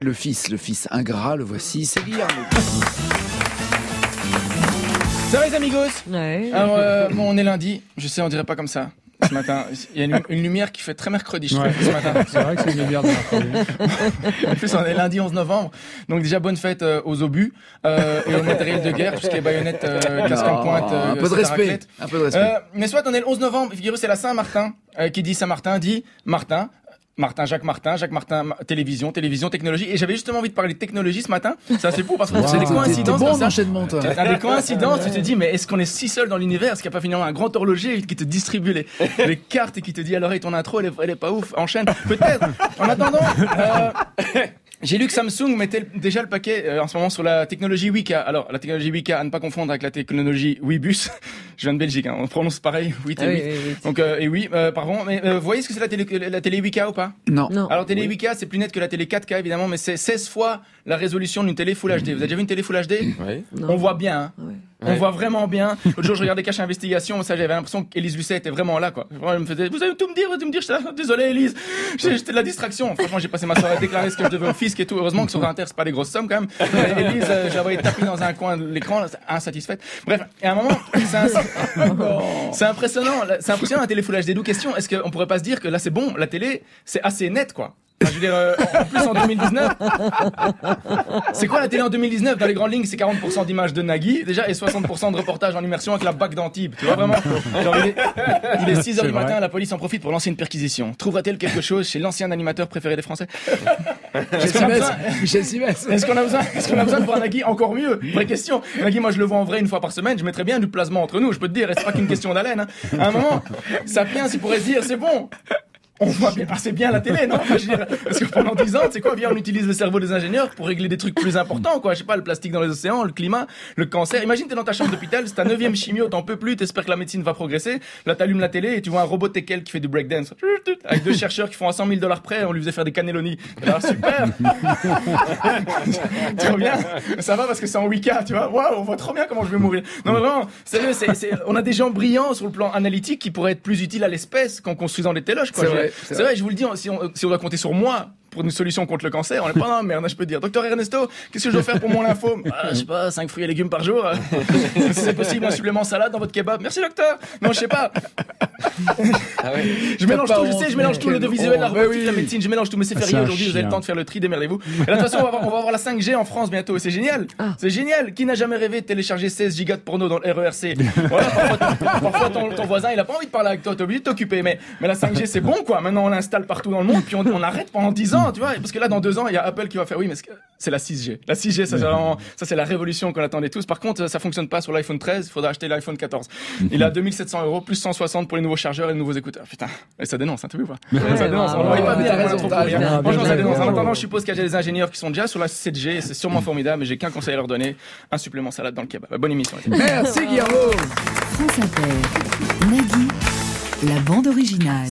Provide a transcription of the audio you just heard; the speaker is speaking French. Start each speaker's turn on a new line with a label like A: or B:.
A: Le fils ingrat, le voici, c'est Guillermo.
B: Ça va les amigos?
C: Ouais.
B: Alors, bon, on est lundi, je sais, on dirait pas comme ça. Ce matin, il y a une lumière qui fait très mercredi, je trouve, ce matin.
D: C'est vrai que c'est une lumière de mercredi.
B: En plus, on est lundi 11 novembre, donc déjà bonne fête aux obus et au matériel de guerre, tout ce qui est baïonnette, casque en pointe,
A: un peu de respect. Un peu de respect.
B: Mais soit on est le 11 novembre, figurez-vous, c'est la Saint-Martin, qui dit Saint-Martin, dit Martin. Jacques Martin, télévision, technologie. Et j'avais justement envie de parler de technologie ce matin. C'est assez fou parce que c'est des coïncidences.
A: Bon
B: comme ça.
A: enchaînement, toi.
B: Des coïncidences, tu te dis, mais est-ce qu'on est si seul dans l'univers? Est-ce qu'il n'y a pas finalement un grand horloger qui te distribue les cartes et qui te dit à l'oreille ton intro, elle est pas ouf, enchaîne. Peut-être. En attendant, j'ai lu que Samsung mettait déjà le paquet en ce moment sur la technologie Wika. Alors, la technologie Wika, à ne pas confondre avec la technologie Webus. Je viens de Belgique, hein. On prononce pareil, 8 et 8.
C: Oui.
B: Donc, et oui, pardon. Mais vous voyez ce que c'est la télé Wika ou pas?
A: Non.
B: Alors, télé 8K, c'est plus net que la télé 4K, évidemment, mais c'est 16 fois la résolution d'une télé Full HD. Vous avez déjà vu une télé Full HD?
E: Oui.
B: On voit bien, hein.
C: Ouais.
B: On voit vraiment bien. L'autre jour, je regardais Cache Investigation, ça, j'avais l'impression qu'Élise Lucet était vraiment là, quoi. Vraiment, elle me faisait, vous allez tout me dire, j'étais là, désolé, Élise. J'étais de la distraction. Franchement, j'ai passé ma soirée à déclarer ce que je devais au fisc et tout. Heureusement que sur Inter, c'est pas des grosses sommes, quand même. Élise, je la voyais taper dans un coin de l'écran, insatisfaite. Bref. Et à un moment, c'est impressionnant. C'est impressionnant, la télé Full HD. D'où question, est-ce qu'on pourrait pas se dire que là, c'est bon, la télé, c'est assez net, quoi. Enfin, je veux dire, en plus en 2019, c'est quoi la télé en 2019? Dans les grandes lignes, c'est 40% d'images de Nagui, déjà, et 60% de reportages en immersion avec la BAC d'Antibes. Tu vois vraiment? Genre, il est 6h du matin, la police en profite pour lancer une perquisition. Trouvera-t-elle quelque chose chez l'ancien animateur préféré des Français?
A: Michel Simès.
B: Est-ce qu'on a besoin de voir Nagui encore mieux? Vraie question. Nagui, moi, je le vois en vrai une fois par semaine, je mettrais bien du placement entre nous, je peux te dire, et c'est pas qu'une question d'haleine, hein. À un moment, Sapiens, il pourrait se dire, c'est bon. On voit bien, c'est bien la télé, non? Enfin, je veux dire, parce que pendant 10 ans, tu sais quoi, on utilise le cerveau des ingénieurs pour régler des trucs plus importants, quoi. Je sais pas, le plastique dans les océans, le climat, le cancer. Imagine, t'es dans ta chambre d'hôpital, c'est ta 9e chimio, t'en peux plus, t'espères que la médecine va progresser. Là, t'allumes la télé et tu vois un robot teckel qui fait du breakdance. Avec 2 chercheurs qui font à $100 000 près, on lui faisait faire des cannelloni. Alors, super! Trop bien! Ça va parce que c'est en Wicca, tu vois. Waouh, on voit trop bien comment je vais mourir. Non, mais vraiment, sérieux, on a des gens brillants sur le plan analytique qui pourraient être plus utiles à l'espèce qu'en construisant des téloches, quoi. C'est vrai, je vous le dis, si on doit compter sur moi pour une solution contre le cancer, on n'est pas dans la merde, je peux te dire. Docteur Ernesto, qu'est-ce que je dois faire pour mon lymphome? Je sais pas, 5 fruits et légumes par jour. Si c'est possible, un supplément salade dans votre kebab. Merci docteur. Non, je sais pas. Je mélange tout, je sais, je mélange tout, l'audiovisuel, la robotique, la médecine, je mélange tout, mais c'est férié aujourd'hui, vous avez le temps de faire le tri, démerdez-vous. Et là, de toute façon, on va avoir la 5G en France bientôt, c'est génial. C'est génial. Qui n'a jamais rêvé de télécharger 16 gigas de porno dans le RERC? Voilà, parfois ton voisin, il a pas envie de parler avec toi, t'es obligé de t'occuper, mais la 5G, c'est bon, quoi. Maintenant, on l'installe partout dans le monde, puis on arrête pendant 10 ans, tu vois, parce que là, dans 2 ans, il y a Apple qui va faire, oui, mais c'est la 6G. La 6G, ça, c'est la révolution qu'on attendait tous. Par contre, ça fonctionne pas sur l'iPhone 13, il faudra acheter l'iPhone 14. Il a 2700 €, plus 160 pour les nouveaux chargeurs et les nouveaux écouteurs. Putain. Et ça dénonce, hein, t'as vu ou pas? Ça dénonce. On ne voyait pas bien, franchement, ça dénonce. En attendant, je suppose qu'il y a des ingénieurs qui sont déjà sur la 7G, et c'est sûrement formidable, mais j'ai qu'un conseil à leur donner. Un supplément salade dans le kebab. Bonne émission.
A: Merci, Guillermo.
F: France Inter. Nagui, la bande originale.